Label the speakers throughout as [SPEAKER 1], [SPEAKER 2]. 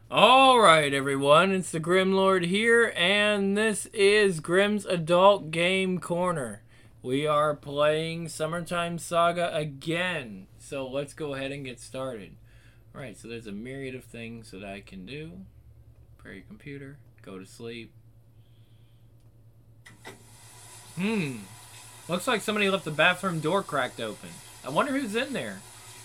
[SPEAKER 1] Alright, everyone, it's the Grimlord here, and this is Grimm's Adult Game Corner. We are playing Summertime Saga again, so let's go ahead and get started. Alright, so there's a myriad of things that I can do. Prepare your computer, go to sleep. Looks like somebody left the bathroom door cracked open. I wonder who's in there.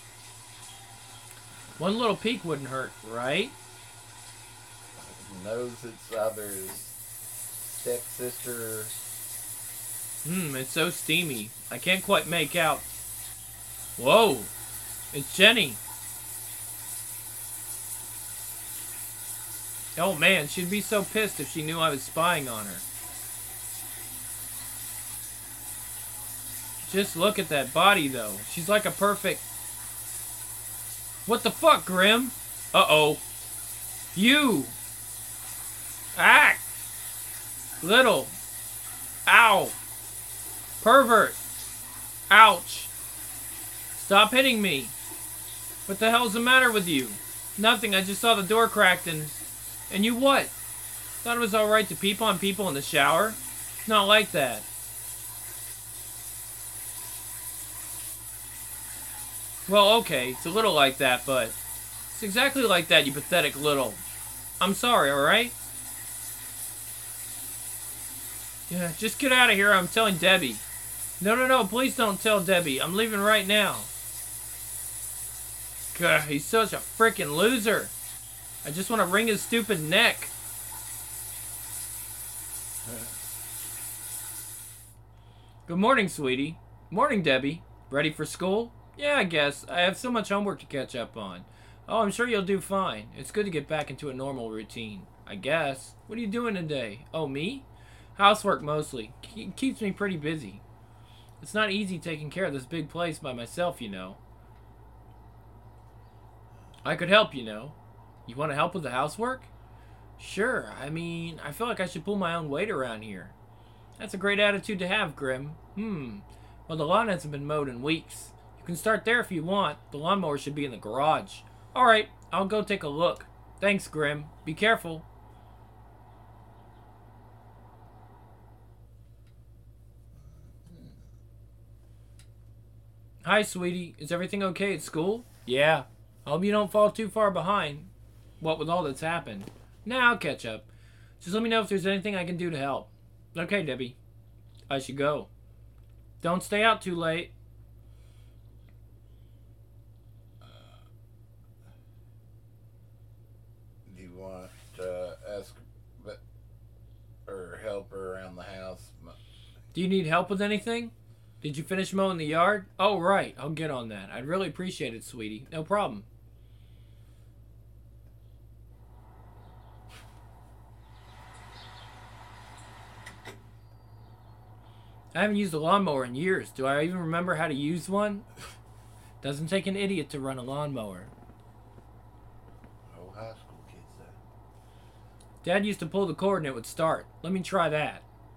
[SPEAKER 1] One little peek wouldn't hurt, right?
[SPEAKER 2] Knows it's either his stepsister.
[SPEAKER 1] It's so steamy. I can't quite make out. Whoa! It's Jenny. Oh man, she'd be so pissed if she knew I was spying on her. Just look at that body though. She's like a perfect... What the fuck, Grim? Uh-oh. You! Act! Little. Ow. Pervert. Ouch. Stop hitting me. What the hell's the matter with you? Nothing, I just saw the door cracked and... And you what? Thought it was alright to peep on people in the shower? Not like that. Well, okay, it's a little like that, but... It's exactly like that, you pathetic little... I'm sorry, alright? Yeah, just get out of here, I'm telling Debbie. No, please don't tell Debbie. I'm leaving right now. God, he's such a freaking loser. I just want to wring his stupid neck. Good morning, sweetie. Morning, Debbie. Ready for school? Yeah, I guess. I have so much homework to catch up on. Oh, I'm sure you'll do fine. It's good to get back into a normal routine. I guess. What are you doing today? Oh, me? Housework mostly. Keeps me pretty busy. It's not easy taking care of this big place by myself, you know. I could help, you know. You want to help with the housework? Sure. I mean, I feel like I should pull my own weight around here. That's a great attitude to have, Grim. Well, the lawn hasn't been mowed in weeks. You can start there if you want. The lawnmower should be in the garage. Alright, I'll go take a look. Thanks, Grim. Be careful. Hi, sweetie. Is everything okay at school? Yeah. I hope you don't fall too far behind. What with all that's happened. Nah, I'll catch up. Just let me know if there's anything I can do to help. Okay, Debbie. I should go. Don't stay out too late.
[SPEAKER 2] Do you want to ask or help her around the house?
[SPEAKER 1] Do you need help with anything? Did you finish mowing the yard? Oh, right. I'll get on that. I'd really appreciate it, sweetie. No problem. I haven't used a lawnmower in years. Do I even remember how to use one? Doesn't take an idiot to run a lawnmower.
[SPEAKER 2] Oh, high school kids, though.
[SPEAKER 1] Dad used to pull the cord and it would start. Let me try that.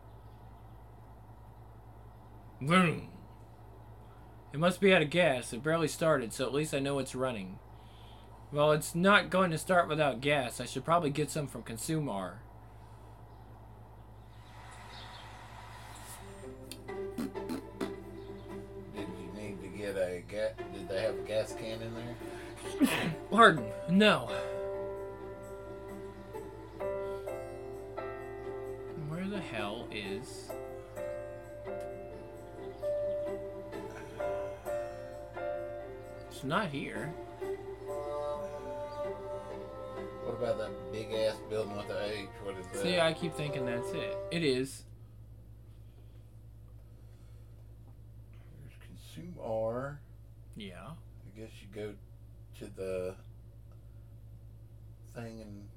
[SPEAKER 1] Vroom. It must be out of gas. It barely started, so at least I know it's running. Well, it's not going to start without gas. I should probably get some from Consumar.
[SPEAKER 2] Did you need to get a gas? Did they have a gas can in there?
[SPEAKER 1] Pardon. No. Where the hell is... It's not here.
[SPEAKER 2] What about that big ass building with the H? What is that?
[SPEAKER 1] See, I keep thinking that's it. It is.
[SPEAKER 2] There's Consume R.
[SPEAKER 1] Yeah.
[SPEAKER 2] I guess you go to the thing and...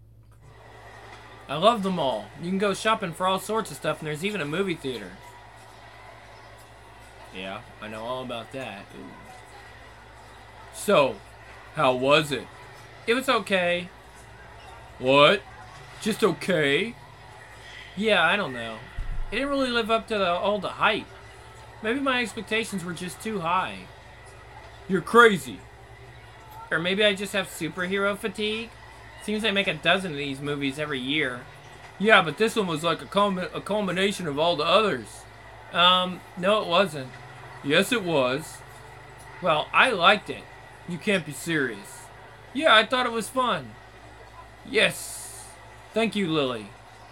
[SPEAKER 1] I love them all. You can go shopping for all sorts of stuff, and there's even a movie theater. Yeah, I know all about that. Ooh. So, how was it? It was okay. What? Just okay? Yeah, I don't know. It didn't really live up to all the hype. Maybe my expectations were just too high. You're crazy. Or maybe I just have superhero fatigue. Seems they make a dozen of these movies every year. Yeah, but this one was like a culmination of all the others. No it wasn't. Yes it was. Well, I liked it. You can't be serious. Yeah, I thought it was fun. Yes. Thank you, Lily.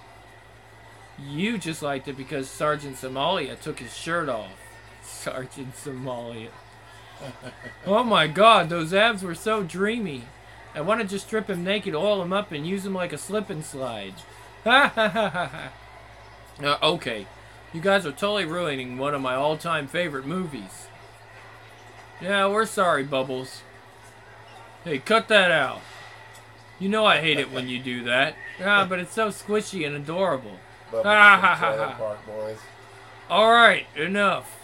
[SPEAKER 1] You just liked it because Sergeant Somalia took his shirt off. Sergeant Somalia. Oh my god, those abs were so dreamy. I want to just strip him naked, oil him up, and use him like a slip and slide. Ha ha ha ha ha. Okay. You guys are totally ruining one of my all-time favorite movies. Yeah, we're sorry, Bubbles. Hey, cut that out. You know I hate it when you do that. Ah, but it's so squishy and adorable.
[SPEAKER 2] Bubbles
[SPEAKER 1] Ha
[SPEAKER 2] from
[SPEAKER 1] ha ha
[SPEAKER 2] Trailer
[SPEAKER 1] ha.
[SPEAKER 2] Park Boys.
[SPEAKER 1] Alright, enough.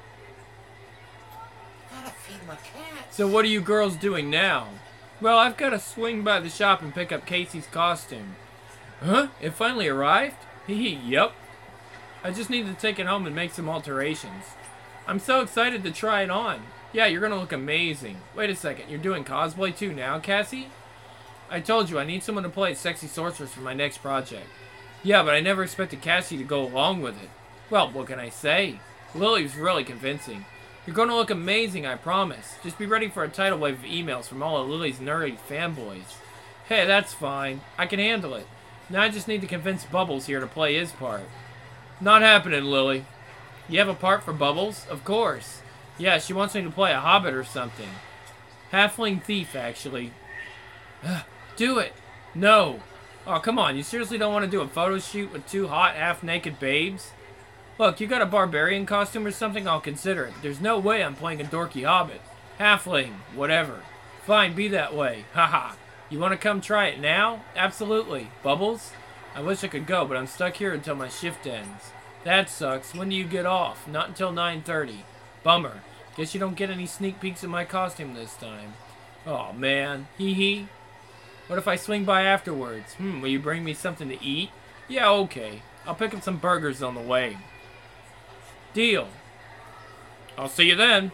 [SPEAKER 2] Gotta feed my cats.
[SPEAKER 1] So what are you girls doing now? Well, I've got to swing by the shop and pick up Casey's costume. Huh? It finally arrived? Hee yep. I just need to take it home and make some alterations. I'm so excited to try it on. Yeah, you're gonna look amazing. Wait a second, you're doing cosplay too now, Cassie? I told you, I need someone to play Sexy Sorceress for my next project. Yeah, but I never expected Cassie to go along with it. Well, what can I say? Lily's really convincing. You're gonna look amazing, I promise. Just be ready for a tidal wave of emails from all of Lily's nerdy fanboys. Hey, that's fine. I can handle it. Now I just need to convince Bubbles here to play his part. Not happening, Lily. You have a part for Bubbles? Of course. Yeah, she wants me to play a hobbit or something. Halfling thief, actually. Do it. No. Oh, come on. You seriously don't want to do a photo shoot with two hot, half-naked babes? Look, you got a barbarian costume or something, I'll consider it. There's no way I'm playing a dorky hobbit. Halfling. Whatever. Fine, be that way. Haha. You want to come try it now? Absolutely. Bubbles? I wish I could go, but I'm stuck here until my shift ends. That sucks. When do you get off? Not until 9:30. Bummer. Guess you don't get any sneak peeks of my costume this time. Oh man. Hee hee. What if I swing by afterwards? Will you bring me something to eat? Yeah, okay. I'll pick up some burgers on the way. Deal. I'll see you then.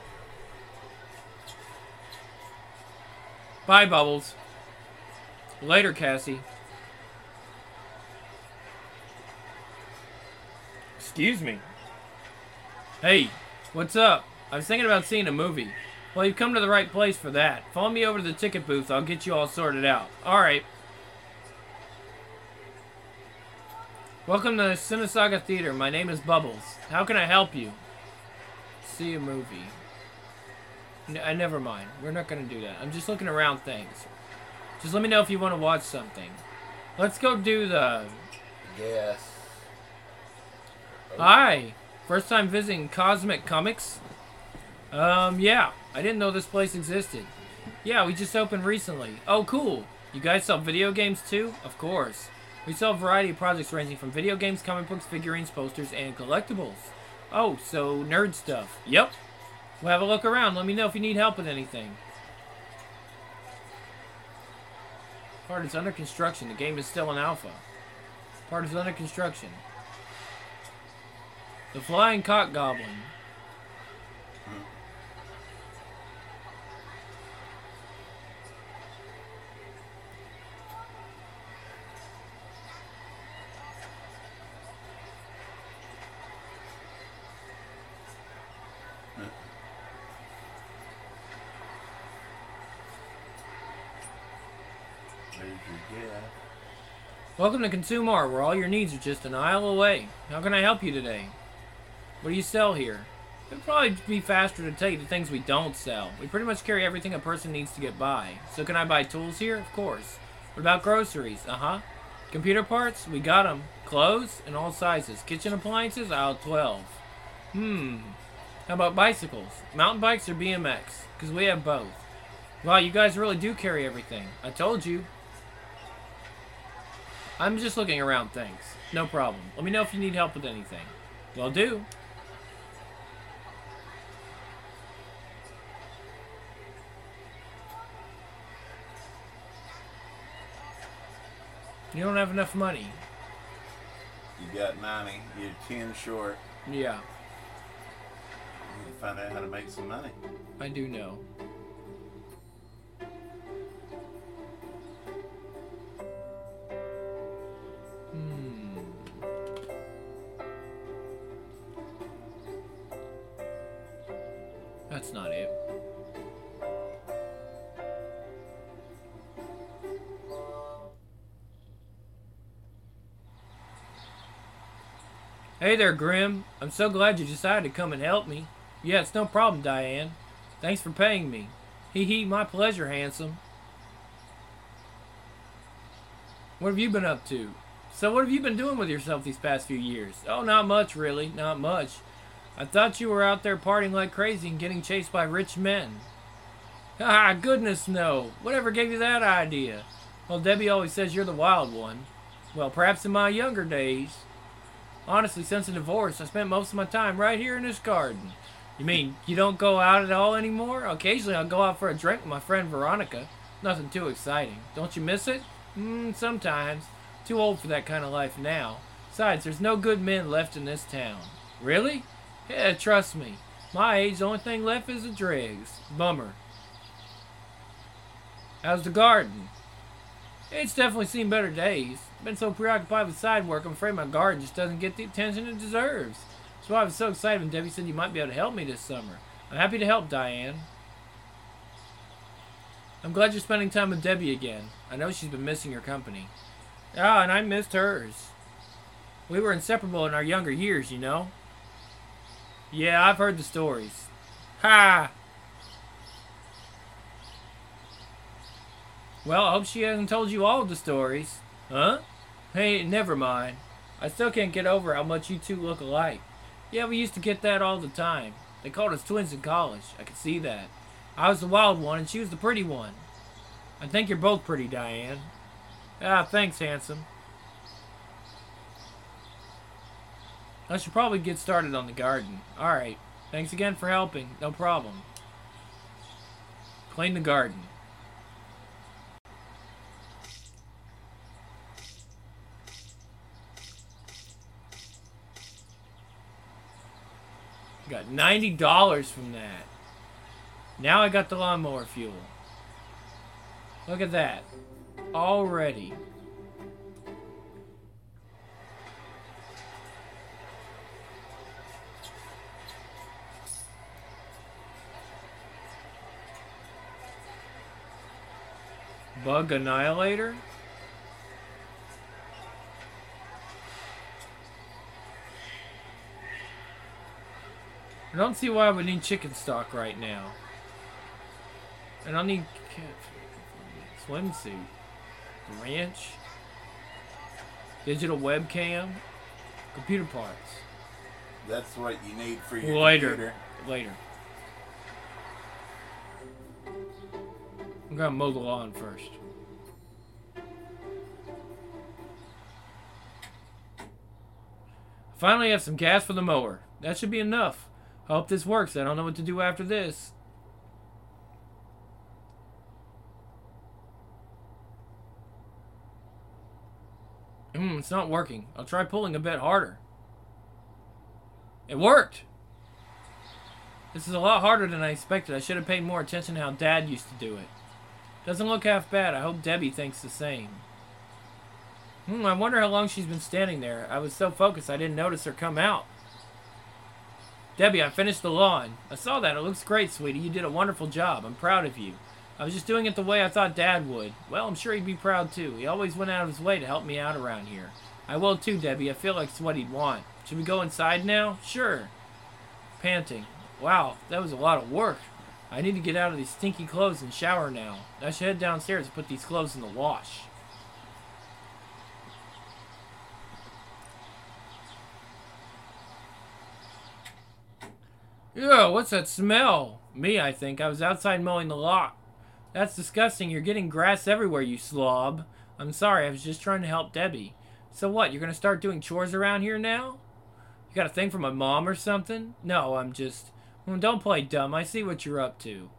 [SPEAKER 1] Bye, Bubbles. Later, Cassie. Excuse me. Hey, what's up? I was thinking about seeing a movie. Well, you've come to the right place for that. Follow me over to the ticket booth. I'll get you all sorted out. Alright. Welcome to the Cinesaga Theater. My name is Bubbles. How can I help you? See a movie. Never mind. We're not going to do that. I'm just looking around things. Just let me know if you want to watch something. Let's go do the...
[SPEAKER 2] Yes. Oh.
[SPEAKER 1] Hi. First time visiting Cosmic Comics? Yeah. I didn't know this place existed. Yeah, we just opened recently. Oh, cool. You guys sell video games too? Of course. We sell a variety of projects ranging from video games, comic books, figurines, posters, and collectibles. Oh, so nerd stuff. Yep. Well, have a look around. Let me know if you need help with anything. Part is under construction. The game is still in alpha. Part is under construction. The Flying Cock Goblin. Welcome to Consumar, where all your needs are just an aisle away. How can I help you today? What do you sell here? It'd probably be faster to tell you the things we don't sell. We pretty much carry everything a person needs to get by. So can I buy tools here? Of course. What about groceries? Uh-huh. Computer parts? We got them. Clothes? In all sizes. Kitchen appliances? Aisle 12. How about bicycles? Mountain bikes or BMX? Because we have both. Wow, you guys really do carry everything. I told you. I'm just looking around things. No problem. Let me know if you need help with anything. Will do. You don't have enough money.
[SPEAKER 2] You got 90. You're 10 short.
[SPEAKER 1] Yeah.
[SPEAKER 2] You need to find out how to make some money.
[SPEAKER 1] I do know. Hey there, Grim. I'm so glad you decided to come and help me. Yeah, it's no problem, Diane. Thanks for paying me. Hee hee, my pleasure, handsome. What have you been up to? So what have you been doing with yourself these past few years? Oh, not much, really. Not much. I thought you were out there partying like crazy and getting chased by rich men. Ah, goodness no. Whatever gave you that idea? Well, Debbie always says you're the wild one. Well, perhaps in my younger days. Honestly, since the divorce, I spent most of my time right here in this garden. You mean you don't go out at all anymore? Occasionally I'll go out for a drink with my friend Veronica. Nothing too exciting. Don't you miss it? Sometimes. Too old for that kind of life now. Besides, there's no good men left in this town. Really? Yeah, trust me. My age, the only thing left is the dregs. Bummer. How's the garden? It's definitely seen better days. Been so preoccupied with side work, I'm afraid my garden just doesn't get the attention it deserves. That's why I was so excited when Debbie said you might be able to help me this summer. I'm happy to help, Diane. I'm glad you're spending time with Debbie again. I know she's been missing your company. Ah, and I missed hers. We were inseparable in our younger years, you know? Yeah, I've heard the stories. Ha! Well, I hope she hasn't told you all the stories. Huh? Hey, never mind. I still can't get over how much you two look alike. Yeah, we used to get that all the time. They called us twins in college. I could see that. I was the wild one and she was the pretty one. I think you're both pretty, Diane. Ah, thanks, handsome. I should probably get started on the garden. Alright. Thanks again for helping. No problem. Clean the garden. Got $90 from that. Now I got the lawnmower fuel. Look at that. Already. Bug Annihilator? I don't see why I would need chicken stock right now. And I'll need swimsuit, ranch, digital webcam, computer parts.
[SPEAKER 2] That's what you need for your computer.
[SPEAKER 1] Later. I'm gonna mow the lawn first. Finally have some gas for the mower. That should be enough. I hope this works. I don't know what to do after this. It's not working. I'll try pulling a bit harder. It worked! This is a lot harder than I expected. I should have paid more attention to how Dad used to do it. Doesn't look half bad. I hope Debbie thinks the same. I wonder how long she's been standing there. I was so focused I didn't notice her come out. Debbie, I finished the lawn. I saw that. It looks great, sweetie. You did a wonderful job. I'm proud of you. I was just doing it the way I thought Dad would. Well, I'm sure he'd be proud too. He always went out of his way to help me out around here. I will too, Debbie. I feel like it's what he'd want. Should we go inside now? Sure. Panting. Wow, that was a lot of work. I need to get out of these stinky clothes and shower now. I should head downstairs and put these clothes in the wash. Ew, what's that smell? Me, I think. I was outside mowing the lawn. That's disgusting. You're getting grass everywhere, you slob. I'm sorry, I was just trying to help Debbie. So what, you're gonna start doing chores around here now? You got a thing from my mom or something? No, I'm just... don't play dumb. I see what you're up to.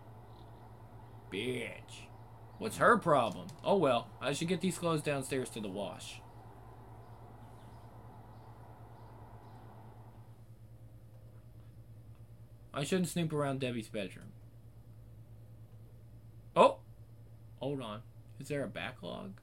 [SPEAKER 1] Bitch. What's her problem? Oh well, I should get these clothes downstairs to the wash. I shouldn't snoop around Debbie's bedroom. Oh! Hold on. Is there a backlog?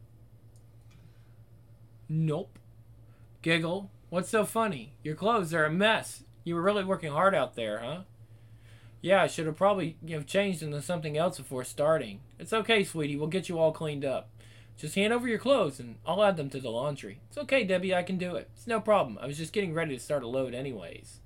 [SPEAKER 1] Nope. Giggle. What's so funny? Your clothes are a mess. You were really working hard out there, huh? Yeah, I should have probably changed into something else before starting. It's okay, sweetie. We'll get you all cleaned up. Just hand over your clothes and I'll add them to the laundry. It's okay, Debbie, I can do it. It's no problem. I was just getting ready to start a load anyways.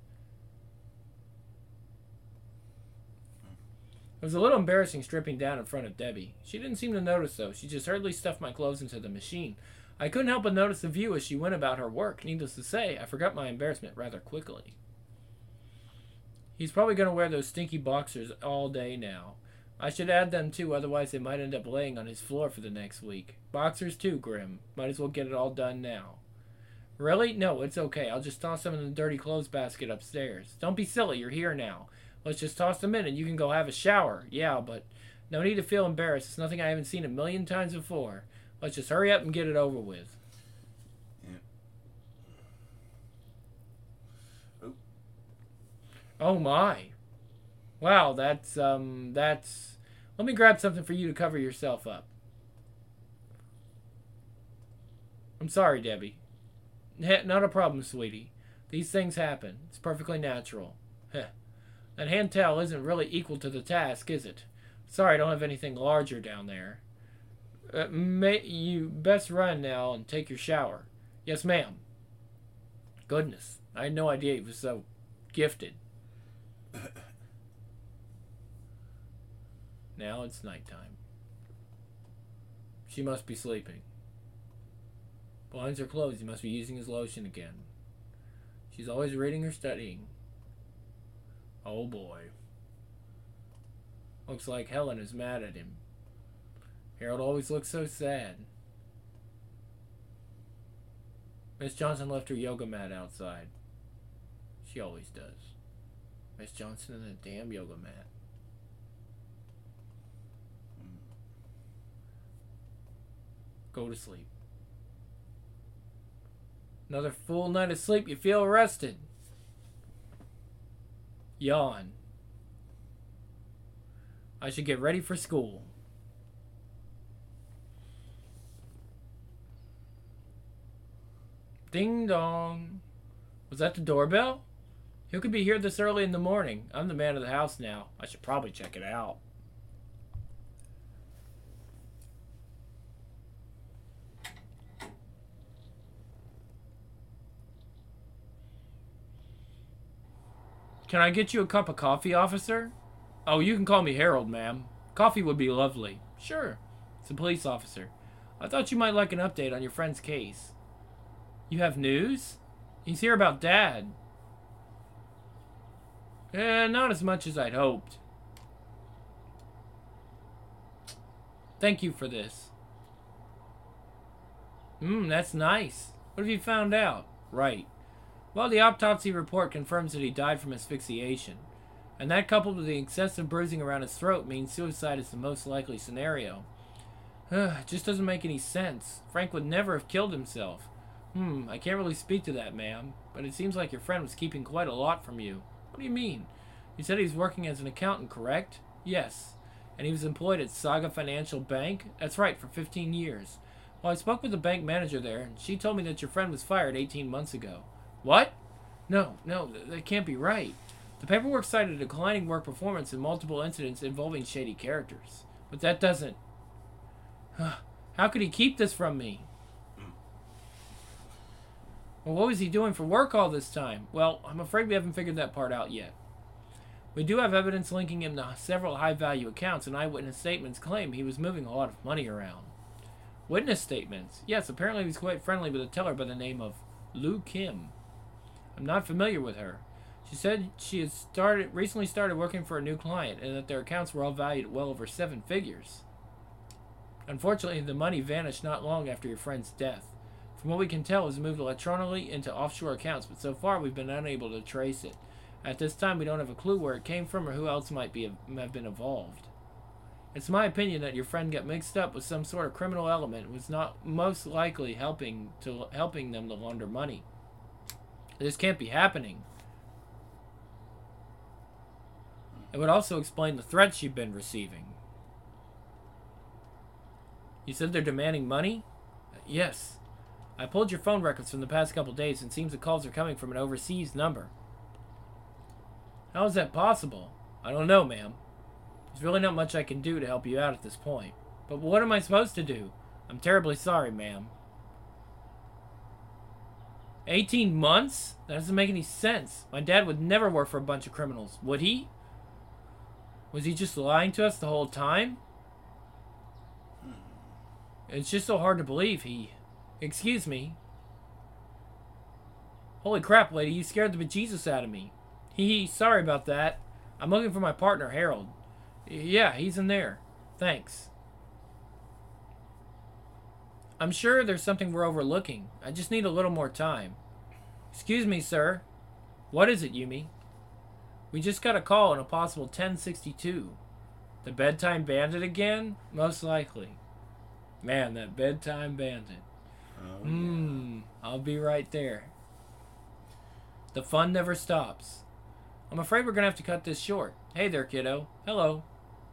[SPEAKER 1] It was a little embarrassing stripping down in front of Debbie. She didn't seem to notice, though. She just hurriedly stuffed my clothes into the machine. I couldn't help but notice the view as she went about her work. Needless to say, I forgot my embarrassment rather quickly. He's probably going to wear those stinky boxers all day now. I should add them too, otherwise they might end up laying on his floor for the next week. Boxers too, Grim. Might as well get it all done now. Really? No, it's okay. I'll just toss them in the dirty clothes basket upstairs. Don't be silly, you're here now. Let's just toss them in and you can go have a shower. Yeah, but no need to feel embarrassed. It's nothing I haven't seen a million times before. Let's just hurry up and get it over with.
[SPEAKER 2] Yeah. Oh.
[SPEAKER 1] Oh my. Wow, that's let me grab something for you to cover yourself up. I'm sorry, Debbie. Not a problem, sweetie. These things happen. It's perfectly natural. Heh. That hand towel isn't really equal to the task, is it? Sorry, I don't have anything larger down there. You best run now and take your shower. Yes, ma'am. Goodness, I had no idea he was so gifted. Now it's nighttime. She must be sleeping. Blinds are closed. He must be using his lotion again. She's always reading or studying. Oh boy. Looks like Helen is mad at him. Harold always looks so sad. Miss Johnson left her yoga mat outside. She always does. Miss Johnson and a damn yoga mat. Go to sleep. Another full night of sleep, you feel rested. Yawn. I should get ready for school. Ding dong. Was that the doorbell? Who could be here this early in the morning? I'm the man of the house now. I should probably check it out. Can I get you a cup of coffee, officer? Oh, you can call me Harold, ma'am. Coffee would be lovely. Sure. It's a police officer. I thought you might like an update on your friend's case. You have news? He's here about Dad. Not as much as I'd hoped. Thank you for this. That's nice. What have you found out? Right. Well, the autopsy report confirms that he died from asphyxiation. And that, coupled with the excessive bruising around his throat, means suicide is the most likely scenario. It just doesn't make any sense. Frank would never have killed himself. I can't really speak to that, ma'am. But it seems like your friend was keeping quite a lot from you. What do you mean? You said he was working as an accountant, correct? Yes. And he was employed at Saga Financial Bank? That's right, for 15 years. Well, I spoke with the bank manager there, and she told me that your friend was fired 18 months ago. What? No, that can't be right. The paperwork cited a declining work performance and multiple incidents involving shady characters. But that doesn't... How could he keep this from me? Well, what was he doing for work all this time? Well, I'm afraid we haven't figured that part out yet. We do have evidence linking him to several high-value accounts, and eyewitness statements claim he was moving a lot of money around. Witness statements? Yes, apparently he was quite friendly with a teller by the name of Lou Kim. I'm not familiar with her. She said she had recently started working for a new client and that their accounts were all valued at well over 7 figures. Unfortunately, the money vanished not long after your friend's death. From what we can tell, it was moved electronically into offshore accounts, but so far we've been unable to trace it. At this time, we don't have a clue where it came from or who else might have been involved. It's my opinion that your friend got mixed up with some sort of criminal element and was not most likely helping them to launder money. This can't be happening. It would also explain the threats you've been receiving. You said they're demanding money? Yes. I pulled your phone records from the past couple days and it seems the calls are coming from an overseas number. How is that possible? I don't know, ma'am. There's really not much I can do to help you out at this point. But what am I supposed to do? I'm terribly sorry, ma'am. 18 months? That doesn't make any sense. My dad would never work for a bunch of criminals, would he? Was he just lying to us the whole time? It's just so hard to believe he... Excuse me. Holy crap, lady, you scared the bejesus out of me. Sorry about that. I'm looking for my partner, Harold. Yeah, he's in there. Thanks. I'm sure there's something we're overlooking. I just need a little more time. Excuse me, sir. What is it, Yumi? We just got a call on a possible 1062. The bedtime bandit again? Most likely. Man, that bedtime bandit.
[SPEAKER 2] Oh, yeah.
[SPEAKER 1] I'll be right there. The fun never stops. I'm afraid we're going to have to cut this short. Hey there, kiddo. Hello.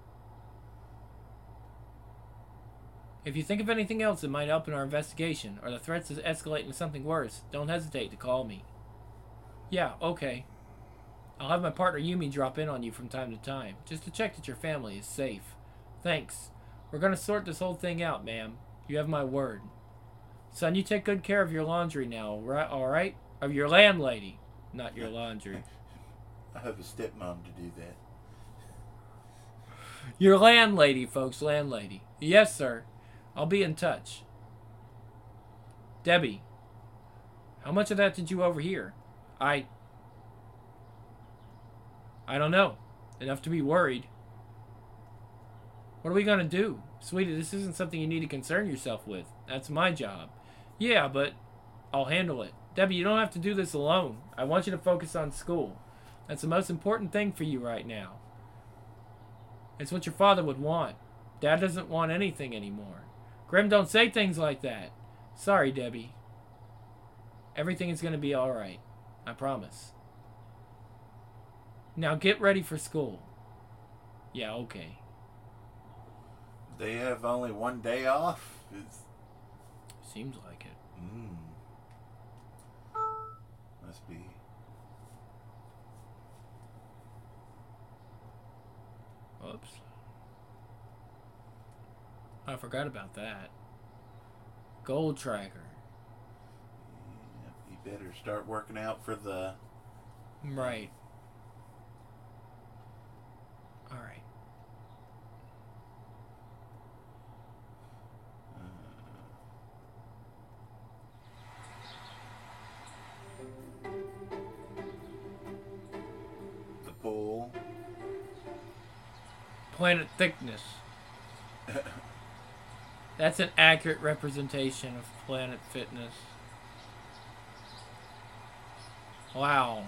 [SPEAKER 1] If you think of anything else that might help in our investigation, or the threats escalate into something worse, don't hesitate to call me. Yeah, okay. I'll have my partner Yumi drop in on you from time to time, just to check that your family is safe. Thanks. We're going to sort this whole thing out, ma'am. You have my word. Son, you take good care of your laundry now, alright? Of your landlady, not your laundry.
[SPEAKER 2] I have a stepmom to do that.
[SPEAKER 1] Your landlady, folks, landlady. Yes, sir. I'll be in touch. Debbie, how much of that did you overhear? I don't know. Enough to be worried. What are we going to do? Sweetie, this isn't something you need to concern yourself with. That's my job. Yeah, but I'll handle it. Debbie, you don't have to do this alone. I want you to focus on school. That's the most important thing for you right now. It's what your father would want. Dad doesn't want anything anymore. Grim, don't say things like that. Sorry, Debbie. Everything is going to be alright. I promise. Now get ready for school. Yeah, okay.
[SPEAKER 2] They have only one day off?
[SPEAKER 1] Seems like it.
[SPEAKER 2] Must be.
[SPEAKER 1] Oops. I forgot about that. Gold tracker.
[SPEAKER 2] Yeah, you better start working out for the...
[SPEAKER 1] Right. Alright.
[SPEAKER 2] The pool.
[SPEAKER 1] Planet thickness. That's an accurate representation of planet fitness. Wow.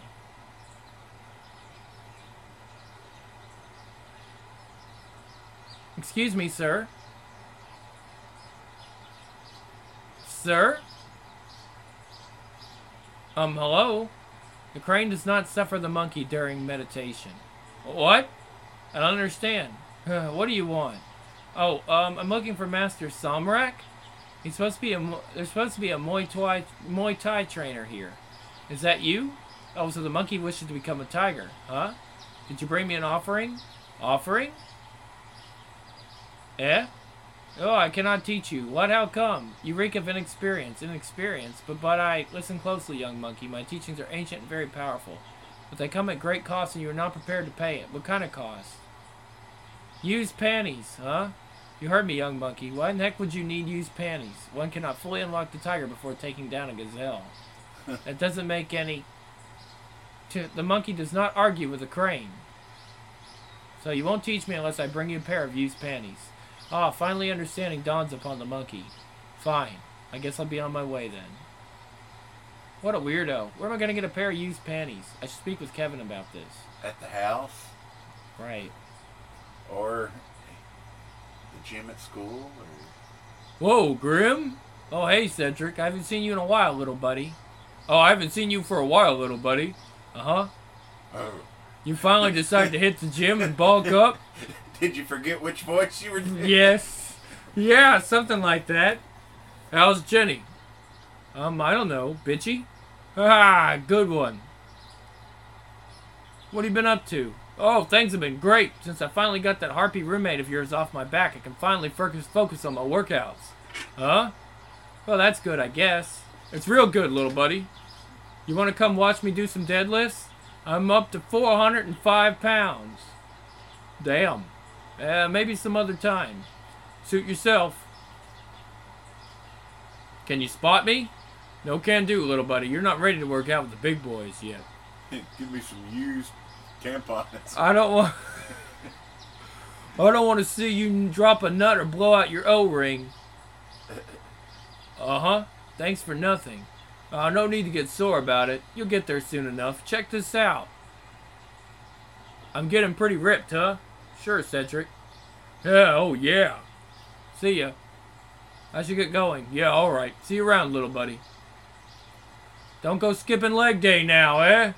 [SPEAKER 1] Excuse me, sir. Sir? Hello? The crane does not suffer the monkey during meditation. What? I don't understand. What do you want? Oh, I'm looking for Master Samrak. There's supposed to be a Muay Thai trainer here. Is that you? Oh, so the monkey wishes to become a tiger, huh? Did you bring me an offering? Offering? Eh? Oh, I cannot teach you. What? How come? You reek of inexperience, but I... Listen closely, young monkey. My teachings are ancient and very powerful. But they come at great cost and you are not prepared to pay it. What kind of cost? Used panties, huh? You heard me, young monkey. Why in the heck would you need used panties? One cannot fully unlock the tiger before taking down a gazelle. That doesn't make any... The monkey does not argue with the crane. So you won't teach me unless I bring you a pair of used panties. Ah, finally understanding dawns upon the monkey. Fine. I guess I'll be on my way then. What a weirdo. Where am I going to get a pair of used panties? I should speak with Kevin about this.
[SPEAKER 2] At the house?
[SPEAKER 1] Right.
[SPEAKER 2] Or the gym at school? Or...
[SPEAKER 1] Whoa, Grim? Oh, hey, Cedric. I haven't seen you in a while, little buddy. Oh, I haven't seen you for a while, little buddy. Uh-huh.
[SPEAKER 2] Oh.
[SPEAKER 1] You finally decided to hit the gym and bulk up?
[SPEAKER 2] Did you forget which voice you were doing?
[SPEAKER 1] Yes. Yeah, something like that. How's Jenny? I don't know. Bitchy? Ah, good one. What have you been up to? Oh, things have been great. Since I finally got that harpy roommate of yours off my back, I can finally focus on my workouts. Huh? Well, that's good, I guess. It's real good, little buddy. You want to come watch me do some deadlifts? I'm up to 405 pounds. Damn. Maybe some other time. Suit yourself. Can you spot me? No can do, little buddy. You're not ready to work out with the big boys yet.
[SPEAKER 2] Give me some used tampons.
[SPEAKER 1] I don't want... I don't want to see you drop a nut or blow out your O-ring. Uh-huh. Thanks for nothing. No need to get sore about it. You'll get there soon enough. Check this out. I'm getting pretty ripped, huh? Sure, Cedric. Yeah, oh yeah. See ya. I should get going. Yeah, alright. See you around, little buddy. Don't go skipping leg day now, eh?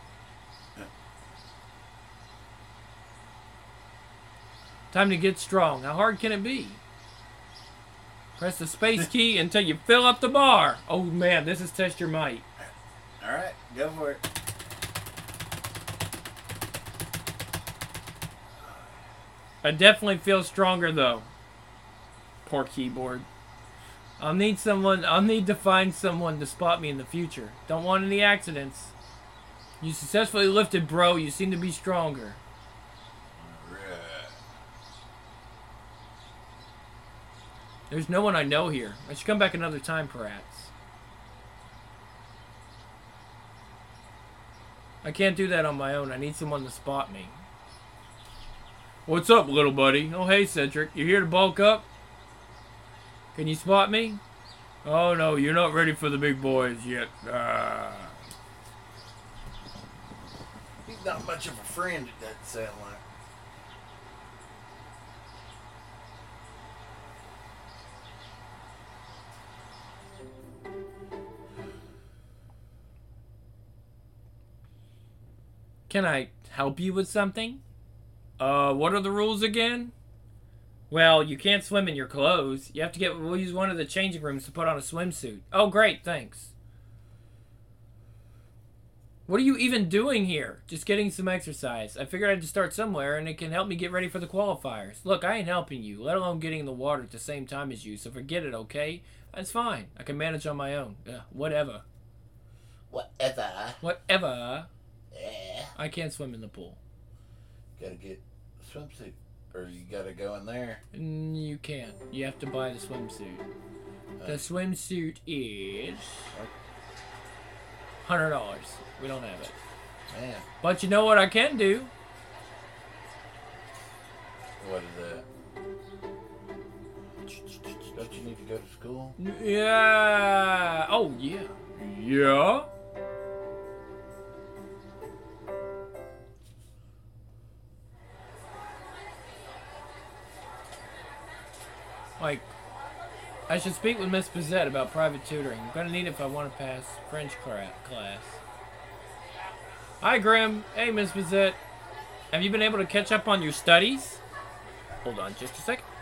[SPEAKER 1] Time to get strong. How hard can it be? Press the space key until you fill up the bar. Oh man, this is test your might.
[SPEAKER 2] Alright, go for it.
[SPEAKER 1] I definitely feel stronger though. Poor keyboard. I'll need to find someone to spot me in the future. Don't want any accidents. You successfully lifted, bro. You seem to be stronger. There's no one I know here. I should come back another time, perhaps. I can't do that on my own. I need someone to spot me. What's up, little buddy? Oh, hey, Cedric. You here to bulk up? Can you spot me? Oh, no. You're not ready for the big boys yet.
[SPEAKER 2] He's not much of a friend, it doesn't sound like.
[SPEAKER 1] Can I help you with something? What are the rules again? Well, you can't swim in your clothes. You have to we'll use one of the changing rooms to put on a swimsuit. Oh, great, thanks. What are you even doing here? Just getting some exercise. I figured I'd just start somewhere, and it can help me get ready for the qualifiers. Look, I ain't helping you, let alone getting in the water at the same time as you, so forget it, okay? That's fine. I can manage on my own. Whatever.
[SPEAKER 2] Whatever.
[SPEAKER 1] Whatever.
[SPEAKER 2] Yeah.
[SPEAKER 1] I can't swim in the pool.
[SPEAKER 2] Gotta get a swimsuit. Or you gotta go in there.
[SPEAKER 1] You can't. You have to buy the swimsuit. The swimsuit is $100. We don't have it.
[SPEAKER 2] Man.
[SPEAKER 1] But you know what I can do?
[SPEAKER 2] What is that? Don't you need to go to school?
[SPEAKER 1] Yeah. Oh, yeah. Yeah. Like, I should speak with Miss Bizette about private tutoring. I'm gonna need it if I want to pass French class. Hi, Grim. Hey, Miss Bizette. Have you been able to catch up on your studies? Hold on just a second.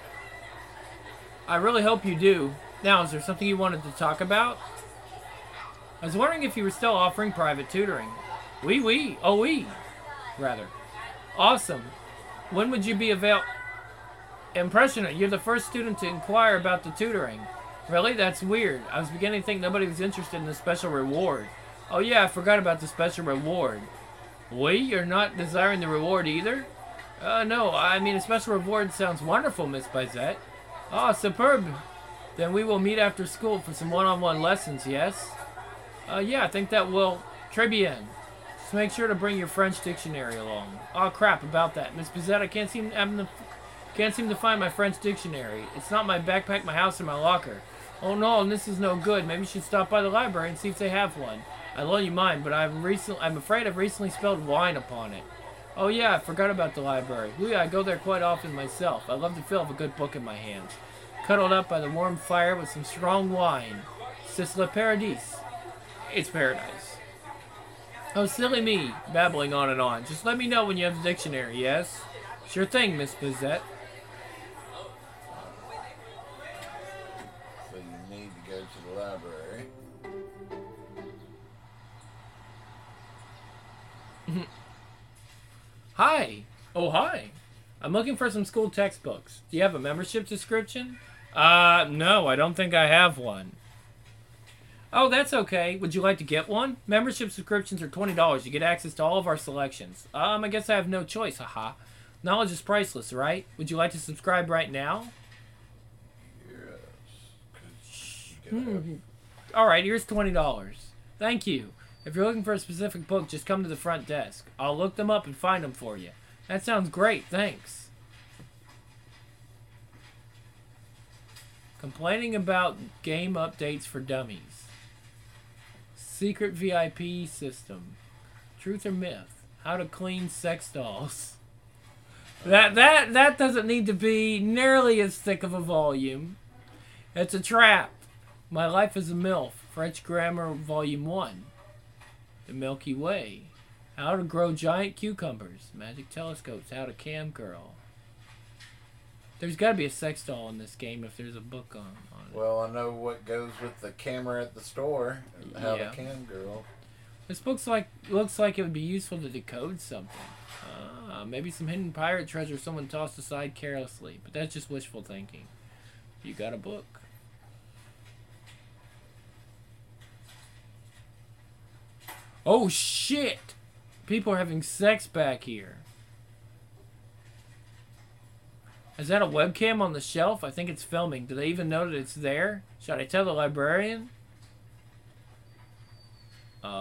[SPEAKER 1] I really hope you do. Now, is there something you wanted to talk about? I was wondering if you were still offering private tutoring. Oui. Oh, oui. Rather. Awesome. When would you be available? Impressionant. You're the first student to inquire about the tutoring. Really? That's weird. I was beginning to think nobody was interested in the special reward. Oh yeah, I forgot about the special reward. Oui? You're not desiring the reward either? No. I mean, a special reward sounds wonderful, Miss Bizette. Ah, superb. Then we will meet after school for some one-on-one lessons, yes? Yeah, I think that will... Très bien. Just make sure to bring your French dictionary along. Oh, crap about that. Miss Bizette, I can't seem to find my French dictionary. It's not my backpack, my house, or my locker. Oh no, this is no good. Maybe you should stop by the library and see if they have one. I loan you mine, but I'm afraid I've recently spelled wine upon it. Oh yeah, I forgot about the library. Oui, I go there quite often myself. I love the feel of a good book in my hands. Cuddled up by the warm fire with some strong wine. C'est le paradis. It's paradise. Oh, silly me, babbling on and on. Just let me know when you have the dictionary, yes? Sure thing, Miss Bizette.
[SPEAKER 2] So you need to go to the library.
[SPEAKER 1] Hi. Oh, hi. I'm looking for some school textbooks. Do you have a membership description? No, I don't think I have one. Oh, that's okay. Would you like to get one? Membership subscriptions are $20. You get access to all of our selections. I guess I have no choice, haha. Knowledge is priceless, right? Would you like to subscribe right now?
[SPEAKER 2] Yes.
[SPEAKER 1] Alright, here's $20. Thank you. If you're looking for a specific book, just come to the front desk. I'll look them up and find them for you. That sounds great, thanks. Complaining about game updates for dummies. Secret VIP system. Truth or myth? How to clean sex dolls. That doesn't need to be nearly as thick of a volume. It's a trap. My Life as a MILF. French Grammar Volume 1. The Milky Way. How to grow giant cucumbers. Magic telescopes. How to cam girl. There's got to be a sex doll in this game if there's a book on it.
[SPEAKER 2] Well, I know what goes with the camera at the store. How
[SPEAKER 1] Yeah.
[SPEAKER 2] to cam girl.
[SPEAKER 1] This looks like it would be useful to decode something. Maybe some hidden pirate treasure someone tossed aside carelessly. But that's just wishful thinking. You got a book. Oh shit! People are having sex back here. Is that a webcam on the shelf? I think it's filming. Do they even know that it's there? Should I tell the librarian?
[SPEAKER 2] Keep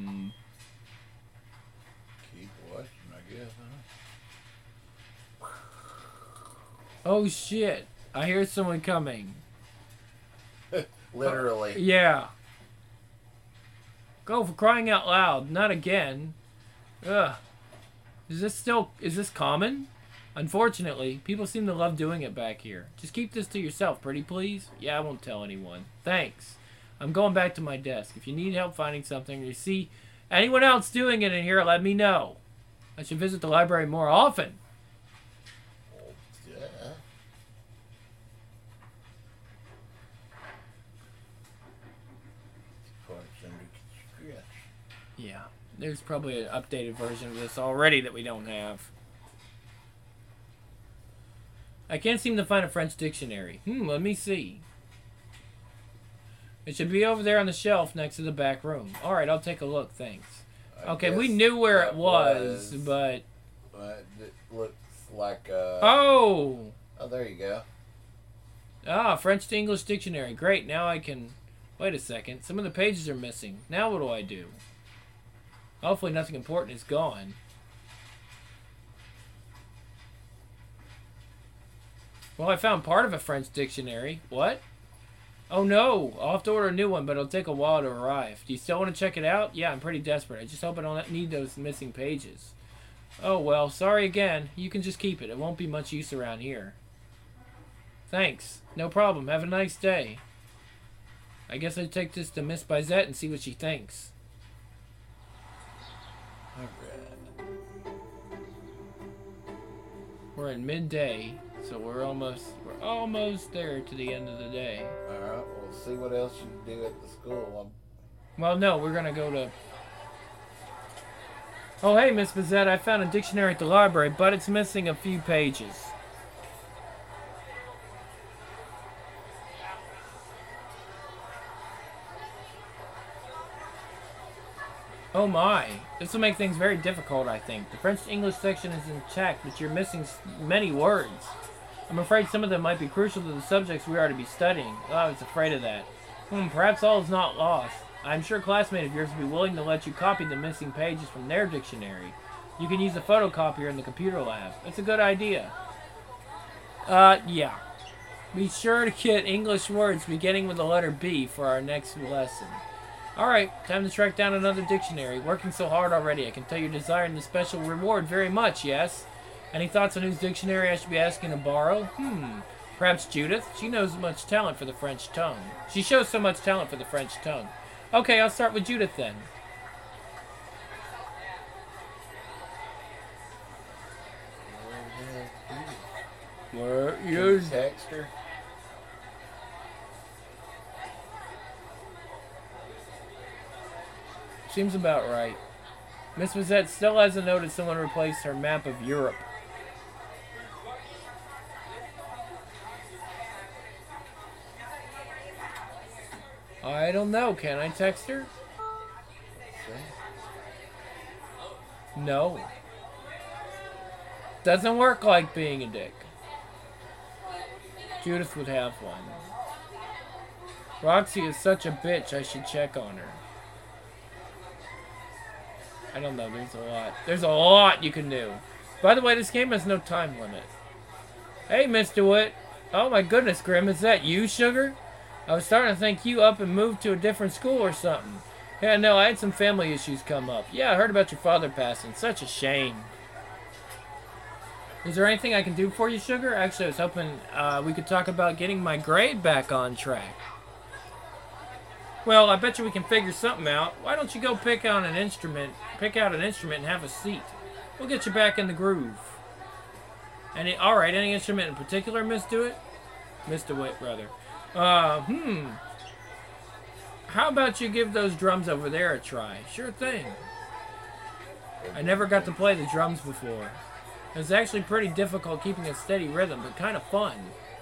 [SPEAKER 2] watching, I guess, huh?
[SPEAKER 1] Oh shit. I hear someone coming.
[SPEAKER 2] Literally.
[SPEAKER 1] Yeah. Go, for crying out loud. Not again. Ugh. Is this common? Unfortunately, people seem to love doing it back here. Just keep this to yourself, pretty please. Yeah, I won't tell anyone. Thanks. I'm going back to my desk. If you need help finding something or you see anyone else doing it in here, let me know. I should visit the library more often.
[SPEAKER 2] Yeah.
[SPEAKER 1] Yeah, there's probably an updated version of this already that we don't have. I can't seem to find a French dictionary. Let me see. It should be over there on the shelf next to the back room. Alright, I'll take a look, thanks. Okay, we knew where it was, but...
[SPEAKER 2] It looks like
[SPEAKER 1] Oh!
[SPEAKER 2] Oh, there you go.
[SPEAKER 1] Ah, French to English dictionary. Great, now I can... Wait a second. Some of the pages are missing. Now what do I do? Hopefully nothing important is gone. Well, I found part of a French dictionary. What? Oh no, I'll have to order a new one, but it'll take a while to arrive. Do you still want to check it out? Yeah, I'm pretty desperate. I just hope I don't need those missing pages. Oh well, sorry again. You can just keep it. It won't be much use around here. Thanks. No problem. Have a nice day. I guess I'd take this to Miss Bizette and see what she thinks.
[SPEAKER 2] Alright.
[SPEAKER 1] We're in midday, so we're almost there to the end of the day.
[SPEAKER 2] Alright, we'll see what else you can do at the school.
[SPEAKER 1] Well, no, we're gonna go to... Oh, hey, Miss Bizette, I found a dictionary at the library, but it's missing a few pages. Oh my, this will make things very difficult, I think. The French-English section is intact, but you're missing many words. I'm afraid some of them might be crucial to the subjects we are to be studying. Oh, I was afraid of that. Perhaps all is not lost. I'm sure a classmate of yours would be willing to let you copy the missing pages from their dictionary. You can use a photocopier in the computer lab. It's a good idea. Yeah. Be sure to get English words beginning with the letter B for our next lesson. Alright, time to track down another dictionary. Working so hard already, I can tell you're desiring the special reward very much, yes? Any thoughts on whose dictionary I should be asking to borrow? Perhaps Judith? She knows so much talent for the French tongue. She shows so much talent for the French tongue. Okay, I'll start with Judith then. Where is...
[SPEAKER 2] Text her?
[SPEAKER 1] Seems about right. Miss Bizette still hasn't noticed someone replaced her map of Europe. I don't know. Can I text her? No. Doesn't work like being a dick. Judith would have one. Roxy is such a bitch, I should check on her. I don't know, there's a lot. There's a lot you can do. By the way, this game has no time limit. Hey, Mr. Witt. Oh my goodness, Grim, is that you, Sugar? I was starting to think you up and moved to a different school or something. Yeah, no, I had some family issues come up. Yeah, I heard about your father passing. Such a shame. Is there anything I can do for you, Sugar? Actually, I was hoping we could talk about getting my grade back on track. Well, I bet you we can figure something out. Why don't you go pick out an instrument and have a seat? We'll get you back in the groove. Alright, any instrument in particular, Miss DeWitt? Miss DeWitt, rather. How about you give those drums over there a try? Sure thing. I never got to play the drums before. It's actually pretty difficult keeping a steady rhythm, but kind of fun.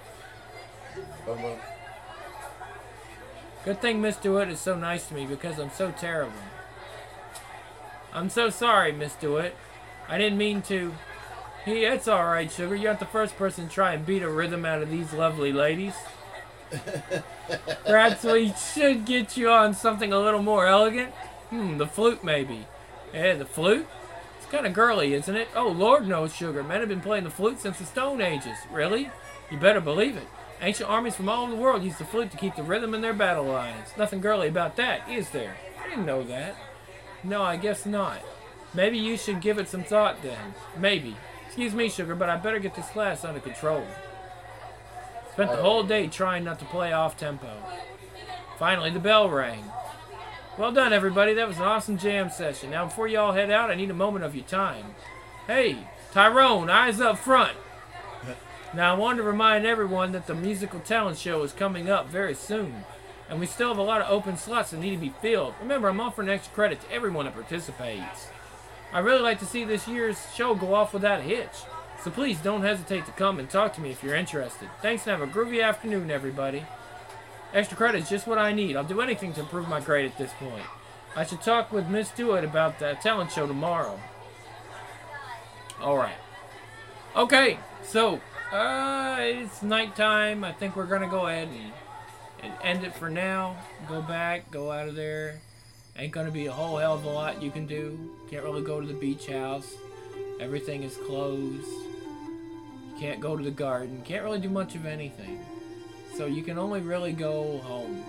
[SPEAKER 1] Good thing Miss DeWitt is so nice to me because I'm so terrible. I'm so sorry, Miss DeWitt. I didn't mean to. Hey, it's alright, Sugar. You're not the first person to try and beat a rhythm out of these lovely ladies. Perhaps we should get you on something a little more elegant. The flute, maybe. Yeah, the flute? It's kind of girly, isn't it? Oh, Lord knows, Sugar. Men have been playing the flute since the Stone Ages. Really? You better believe it. Ancient armies from all over the world used the flute to keep the rhythm in their battle lines. Nothing girly about that, is there? I didn't know that. No, I guess not. Maybe you should give it some thought then. Maybe. Excuse me, Sugar, but I better get this class under control. Spent the whole day trying not to play off-tempo. Finally, the bell rang. Well done, everybody. That was an awesome jam session. Now, before you all head out, I need a moment of your time. Hey, Tyrone, eyes up front. Now, I wanted to remind everyone that the musical talent show is coming up very soon. And we still have a lot of open slots that need to be filled. Remember, I'm offering extra credit to everyone that participates. I'd really like to see this year's show go off without a hitch. So please don't hesitate to come and talk to me if you're interested. Thanks and have a groovy afternoon, everybody. Extra credit is just what I need. I'll do anything to improve my grade at this point. I should talk with Miss Stewart about the talent show tomorrow. Alright. Okay, so, it's nighttime. I think we're going to go ahead and end it for now. Go back, go out of there. Ain't going to be a whole hell of a lot you can do. Can't really go to the beach house. Everything is closed. You can't go to the garden. Can't really do much of anything. So you can only really go home.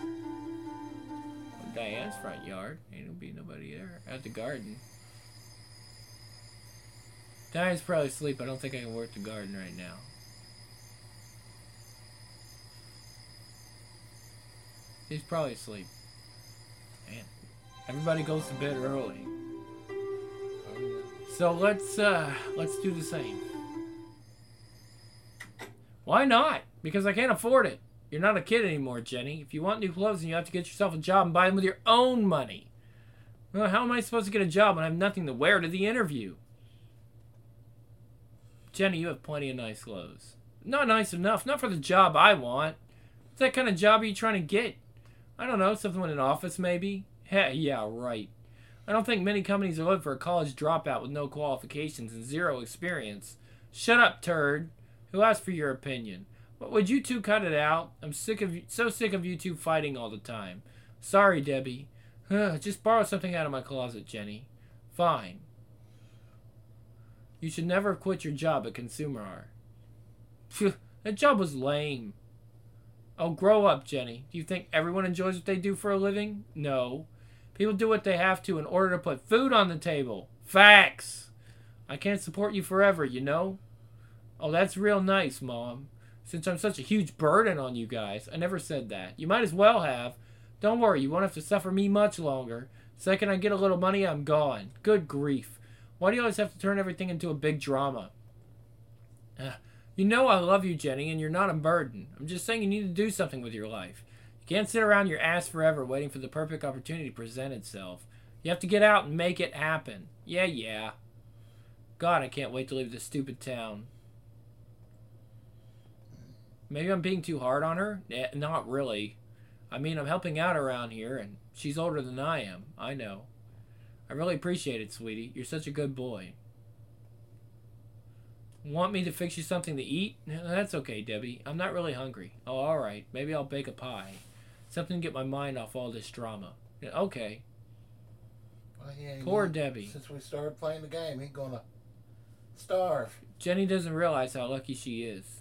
[SPEAKER 1] Diane's front yard. Ain't gonna be nobody there. At the garden. Diane's probably asleep. I don't think I can work the garden right now. He's probably asleep. Man. Everybody goes to bed early. So let's do the same. Why not? Because I can't afford it. You're not a kid anymore, Jenny. If you want new clothes, then you have to get yourself a job and buy them with your own money. Well, how am I supposed to get a job when I have nothing to wear to the interview? Jenny, you have plenty of nice clothes. Not nice enough. Not for the job I want. What that kind of job are you trying to get? I don't know. Something with an office, maybe? Yeah, right. I don't think many companies are looking for a college dropout with no qualifications and zero experience. Shut up, turd. Who asked for your opinion? What, would you two cut it out? I'm so sick of you two fighting all the time. Sorry, Debbie. Just borrow something out of my closet, Jenny. Fine. You should never have quit your job at Consumer. That job was lame. Oh, grow up, Jenny. Do you think everyone enjoys what they do for a living? No. People do what they have to in order to put food on the table. Facts. I can't support you forever, you know? Oh, that's real nice, Mom. Since I'm such a huge burden on you guys. I never said that. You might as well have. Don't worry, you won't have to suffer me much longer. Second I get a little money, I'm gone. Good grief. Why do you always have to turn everything into a big drama? You know I love you, Jenny, and you're not a burden. I'm just saying you need to do something with your life. You can't sit around your ass forever waiting for the perfect opportunity to present itself. You have to get out and make it happen. Yeah. God, I can't wait to leave this stupid town. Maybe I'm being too hard on her? Not really. I mean, I'm helping out around here, and she's older than I am. I know. I really appreciate it, sweetie. You're such a good boy. Want me to fix you something to eat? No, that's okay, Debbie. I'm not really hungry. Oh, all right. Maybe I'll bake a pie. Something to get my mind off all this drama. Yeah, okay.
[SPEAKER 2] Well, yeah,
[SPEAKER 1] Poor Debbie.
[SPEAKER 2] Since we started playing the game, he's gonna starve.
[SPEAKER 1] Jenny doesn't realize how lucky she is.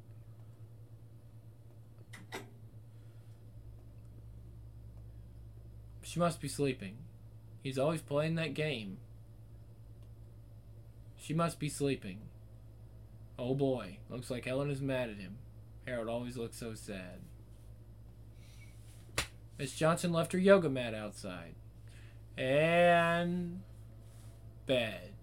[SPEAKER 1] She must be sleeping. He's always playing that game. She must be sleeping. Oh boy, looks like Helen is mad at him. Harold always looks so sad. Miss Johnson left her yoga mat outside. And bed.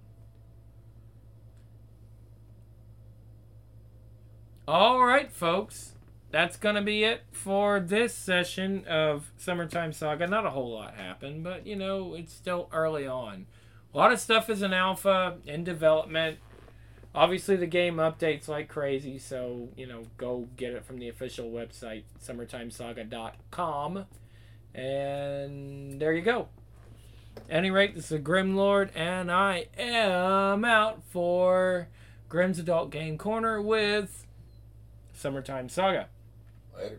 [SPEAKER 1] Alright, folks. That's going to be it for this session of Summertime Saga. Not a whole lot happened, but, you know, it's still early on. A lot of stuff is in alpha, in development. Obviously, the game updates like crazy, so, you know, go get it from the official website, summertimesaga.com. And there you go. At any rate, this is Grimlord, and I am out for Grim's Adult Game Corner with Summertime Saga.